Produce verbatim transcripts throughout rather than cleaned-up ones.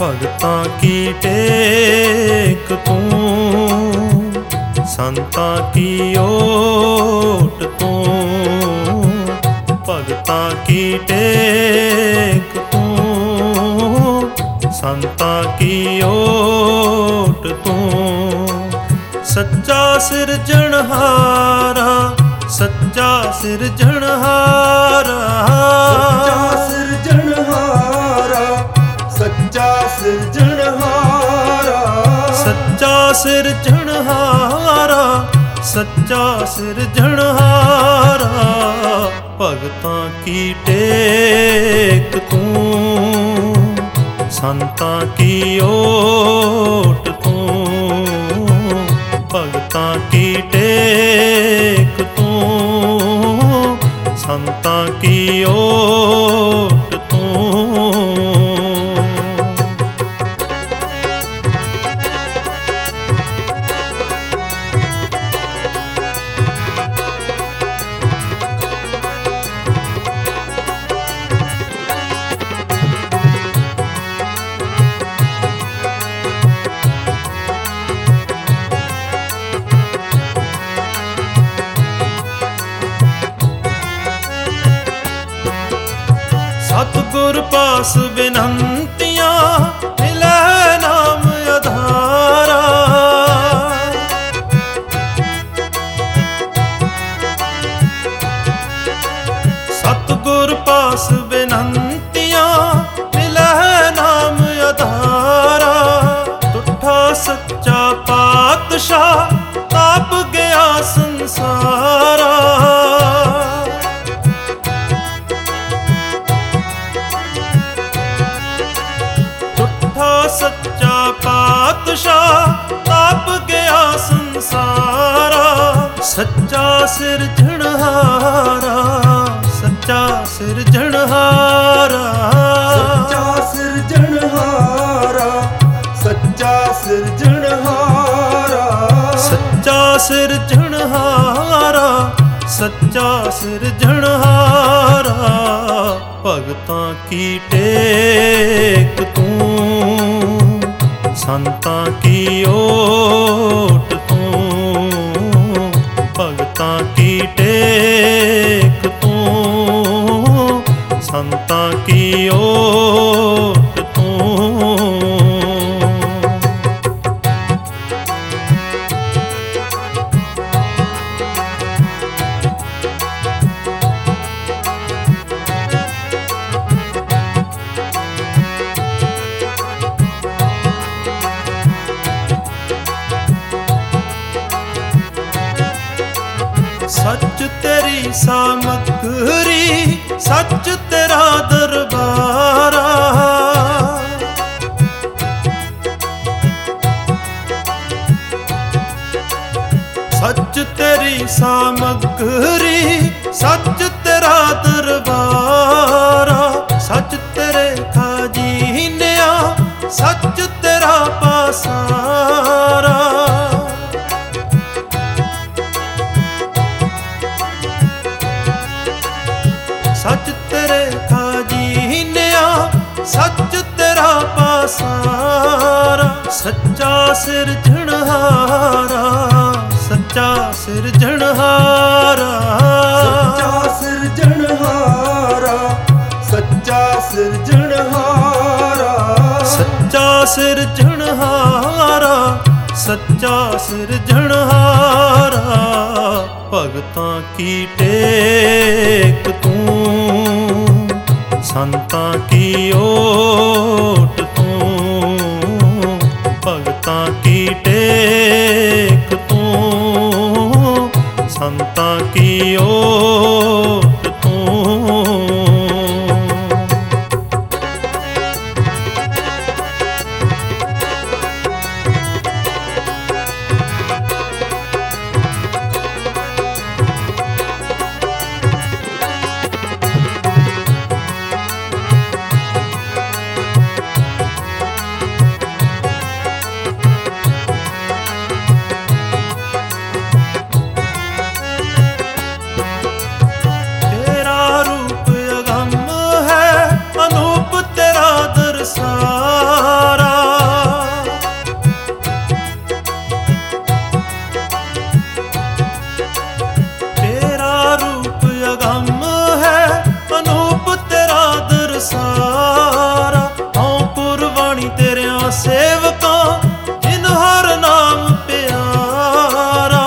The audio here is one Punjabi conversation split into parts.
ਭਗਤਾਂ ਕੀ ਟੇਕ ਤੂੰ, ਸੰਤਾਂ ਕੀ ਓਟ ਤੂੰ। ਭਗਤਾਂ ਕੀ ਟੇਕ ਤੂੰ, ਸੰਤਾਂ ਕੀ ਓਟ ਤੂੰ। ਸੱਚਾ ਸਿਰਜਣਹਾਰਾ, ਸੱਚਾ ਸਿਰਜਣਹਾਰਾ, ਸੱਚਾ ਸਿਰਜਣਹਾਰਾ, ਸੱਚਾ ਸਿਰਜਣਹਾਰਾ। ਸੱਚਾ ਸਿਰਜਣਹਾਰਾ, ਸੱਚਾ ਸਿਰਜਣਹਾਰਾ। ਭਗਤਾਂ ਕੀ ਟੇਕ ਤੂੰ, ਸੰਤਾਂ ਕੀ ਓਟ ਤੂੰ। ਭਗਤਾਂ ਕੀ ਟੇਕ ਤੂੰ, ਸੰਤਾਂ ਕੀ ਓਟ ਤੂੰ। ਸਤਿਗੁਰ ਪਾਸ ਬਿਨੰਤੀਆਂ, ਮਿਲੈ ਨਾਮ ਆਧਾਰਾ। ਸਤਿਗੁਰ ਪਾਸ ਬਿਨੰਤੀਆਂ, ਮਿਲੈ ਨਾਮ ਆਧਾਰਾ। ਤੁਠਾ ਸੱਚਾ ਪਾਤਸ਼ਾਹ, ਤਾਪ ਗਿਆ ਸੰਸਾਰਾ। ਸੱਚਾ ਪਾਤਸ਼ਾਹ, ਤਾਪ ਗਿਆ ਸੰਸਾਰਾ। ਸੱਚਾ ਸਿਰਜਣਹਾਰਾ, ਸੱਚਾ ਸਿਰਜਣਹਾਰਾ। ਸੱਚਾ ਸਿਰਜਣਹਾਰਾ, ਸੱਚਾ ਸਿਰਜਣਹਾਰਾ। ਸੱਚਾ ਸਿਰਜਣਹਾਰਾ, ਸੱਚਾ ਸਿਰਜਣਹਾਰਾ। ਭਗਤਾਂ ਕੀ ਟੇਕ ਤੂੰ, ਸੰਤਾਂ ਕੀ ਓਟ ਤੂੰ। ਭਗਤਾਂ ਕੀ ਟੇਕ ਤੂੰ, ਸੰਤਾਂ ਕੀ ਓਟ ਤੂੰ। ਸੱਚ ਤੇਰੀ ਸਾਮਗਰੀ, ਸੱਚ ਤੇਰਾ ਦਰਬਾਰਾ। ਸੱਚ ਤੇਰੀ ਸਾਮਗਰੀ, ਸੱਚ ਤੇਰਾ ਦਰਬਾਰਾ। ਸੱਚ ਤੇਰੇ ਖਜ਼ਾਨਿਆਂ, ਸੱਚ ਤੇਰਾ ਪਾਸਾਰਾ। ਸੱਚ ਤੇਰੇ ਖਜ਼ਾਨਿਆਂ, ਸੱਚ ਤੇਰਾ ਪਾਸਾਰਾ। ਸੱਚਾ ਸਿਰਜਣਹਾਰਾ, ਸੱਚਾ ਸਿਰਜਣਹਾਰਾ। ਸੱਚਾ ਸਿਰਜਣਹਾਰਾ, ਸੱਚਾ ਸਿਰਜਣਹਾਰਾ। ਸੱਚਾ ਸਿਰਜਣਹਾਰਾ, ਸੱਚਾ ਸਿਰਜਣਹਾਰਾ। ਭਗਤਾਂ ਕੀ ਟੇਕ ਤੂੰ, ਸੰਤਾਂ ਕੀ ਓਟ ਤੂੰ। ਭਗਤਾਂ ਕੀ ਟੇਕ ਤੂੰ, ਸੰਤਾਂ ਕੀ ਓਟ ਤੂੰ। ਅਗੰਮ ਹੈ ਅਨੂਪ ਤੇਰਾ ਦਰਸਾਰਾ। ਹਉ ਕੁਰਬਾਨੀ ਤੇਰਿਆਂ ਸੇਵਕਾਂ ਜਿਨ ਹਰ ਨਾਮ ਪਿਆਰਾ।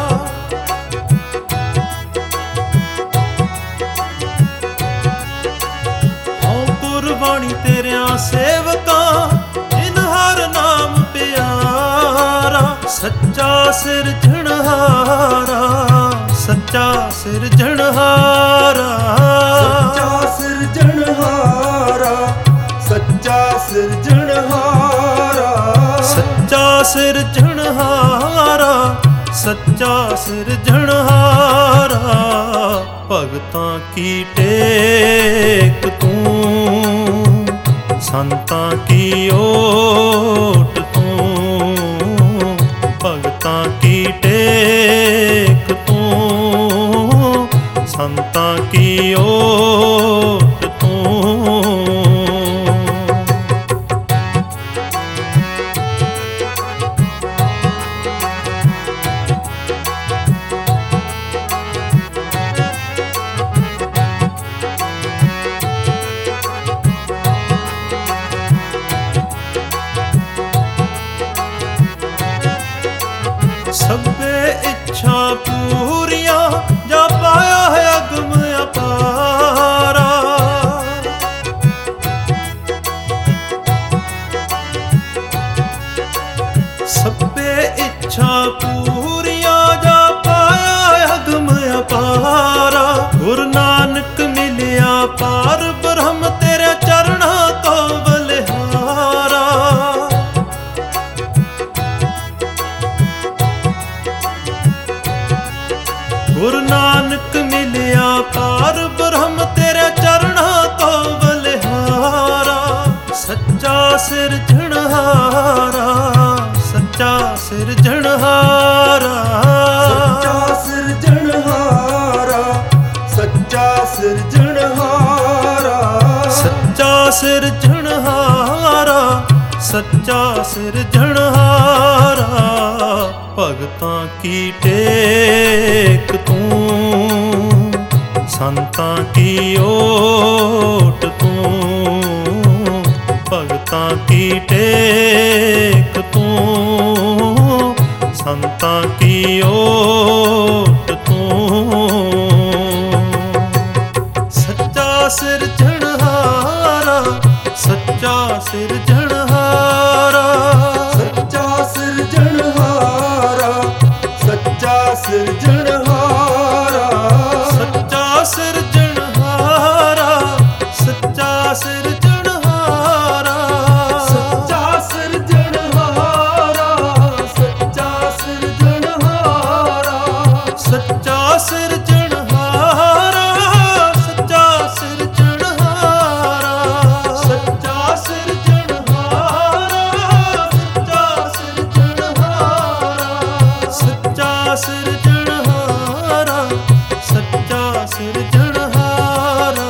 ਹਉ ਕੁਰਬਾਨੀ ਤੇਰਿਆਂ ਸੇਵਕਾਂ ਜਿਨ ਹਰ ਨਾਮ ਪਿਆਰਾ। ਸੱਚਾ ਸਿਰਜਣਹਾਰਾ ਸੱਚਾ ਸਿਰਜਣਹਾਰਾ। ਸੱਚਾ ਸਿਰਜਣਹਾਰਾ ਸੱਚਾ ਸਿਰਜਣਹਾਰਾ। ਸੱਚਾ ਸਿਰਜਣਹਾਰਾ ਸੱਚਾ ਸਿਰਜਣਹਾਰਾ। ਭਗਤਾਂ ਕੀ ਟੇਕ ਤੂੰ ਸੰਤਾਂ ਕੀ ਓਟ ਤੂੰ। ਭਗਤਾਂ ਕੀ ਟੇਕ ਤੂੰ ਸੰਤਾਂ ਕੀ ਓਟ ਤੂੰ। ਸਭੇ ਇੱਛਾ ਪੂਰੀਆਂ ਜਾ ਪਾਇਆ ਹੈ ਅਗਮ ਅਪਾਰਾ। ਸਭੇ ਇੱਛਾ ਪੂਰੀਆਂ ਜਾ ਪਾਇਆ ਹੈ ਅਗਮ ਅਪਾਰਾ। ਗੁਰੂ ਨਾਨਕ ਮਿਲਿਆ ਪਾਰ ਬ੍ਰਹਮ ਤੇਰੇ ਚਰਨਾਂ ਤੋਂ ਬਲਿਹਾਰਾ। ਗੁਰੂ ਨਾਨਕ ਮਿਲਿਆ ਪਾਰ ਬ੍ਰਹਮ ਤੇਰੇ ਚਰਨਾਂ ਤੋਂ ਬਲਿਹਾਰਾ। ਸੱਚਾ ਸਿਰਜਣਹਾਰਾ ਸੱਚਾ ਸਿਰਜਣਹਾਰਾ। ਸੱਚਾ ਸਿਰਜਣਹਾਰਾ ਸੱਚਾ ਸਿਰਜਣਹਾਰਾ। ਸੱਚਾ ਸਿਰਜਣਹਾਰਾ ਸੱਚਾ ਸਿਰਜਣਹਾਰਾ। ਭਗਤਾਂ ਕੀ ਟੇਕ ਤੂੰ ਸੰਤਾਂ ਕੀ ਓਟ ਤੂੰ। ਭਗਤਾਂ ਕੀ ਟੇਕ ਤੂੰ ਸੰਤਾਂ ਕੀ ਓਟ ਤੂੰ। ਸੱਚਾ ਸਿਰਜਣਹਾਰਾ ਸੱਚਾ ਸਿਰਜਣਹਾਰਾ। ਸੱਚਾ ਸਿਰਜਣਹਾਰਾ ਸੱਚਾ ਸਿਰਜਣਹਾਰਾ। ਸੱਚਾ ਸਿਰਜਣਹਾਰਾ ਸੱਚਾ ਸਿਰਜਣਹਾਰਾ। ਸੱਚਾ ਸਿਰਜਣਹਾਰਾ ਸੱਚਾ ਸਿਰਜਣਹਾਰਾ। ਸੱਚਾ ਸਿਰਜਣਹਾਰਾ ਸੱਚਾ ਸਿਰਜਣਹਾਰਾ। ਸੱਚਾ ਸਿਰਜਣਹਾਰਾ ਸੱਚਾ ਸਿਰਜਣਹਾਰਾ। ਸੱਚਾ ਸਿਰਜਣਹਾਰਾ ਸੱਚਾ ਸਿਰਜਣਹਾਰਾ।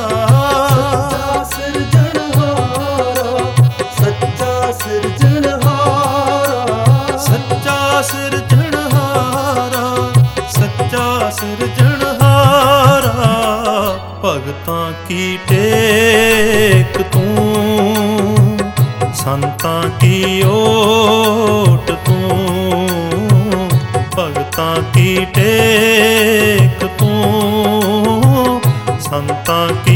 ਸੱਚਾ ਸਿਰਜਣਹਾਰਾ ਸੱਚਾ ਸਿਰਜਣਹਾਰਾ। ਸੱਚਾ ਸਿਰਜਣਹਾਰਾ ਸੱਚਾ ਸਿਰਜਣਹਾਰਾ। ਭਗਤਾਂ ਕੀ ਟੇਕ ਤੂੰ ਸੰਤਾਂ ਕੀ ਓਟ ਤੂੰ। ਭਗਤਾਂ ਕੀ ਟੇਕ ਤੂੰ ਸੰਤਾਂ ਕੀ